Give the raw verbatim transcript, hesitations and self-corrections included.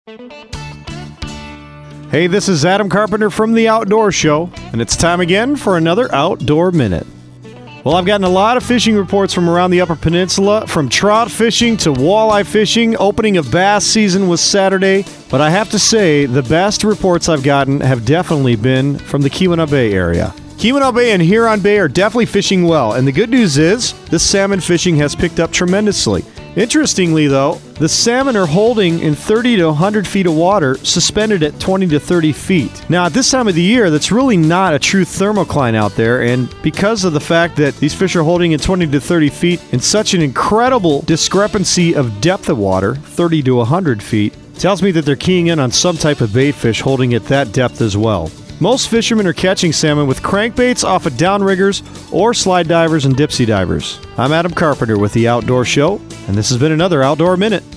Hey, this is Adam Carpenter from The Outdoor Show, and it's time again for another Outdoor Minute. Well, I've gotten a lot of fishing reports from around the Upper Peninsula, from trout fishing to walleye fishing. Opening of bass season was Saturday, but I have to say the best reports I've gotten have definitely been from the Keweenaw Bay area. Keweenaw Bay and Huron Bay are definitely fishing well, and the good news is the salmon fishing has picked up tremendously. Interestingly, though, the salmon are holding in thirty to one hundred feet of water, suspended at twenty to thirty feet. Now, at this time of the year, that's really not a true thermocline out there, and because of the fact that these fish are holding in twenty to thirty feet in such an incredible discrepancy of depth of water, thirty to one hundred feet, tells me that they're keying in on some type of bait fish holding at that depth as well. Most fishermen are catching salmon with crankbaits off of downriggers or slide divers and dipsy divers. I'm Adam Carpenter with The Outdoor Show, and this has been another Outdoor Minute.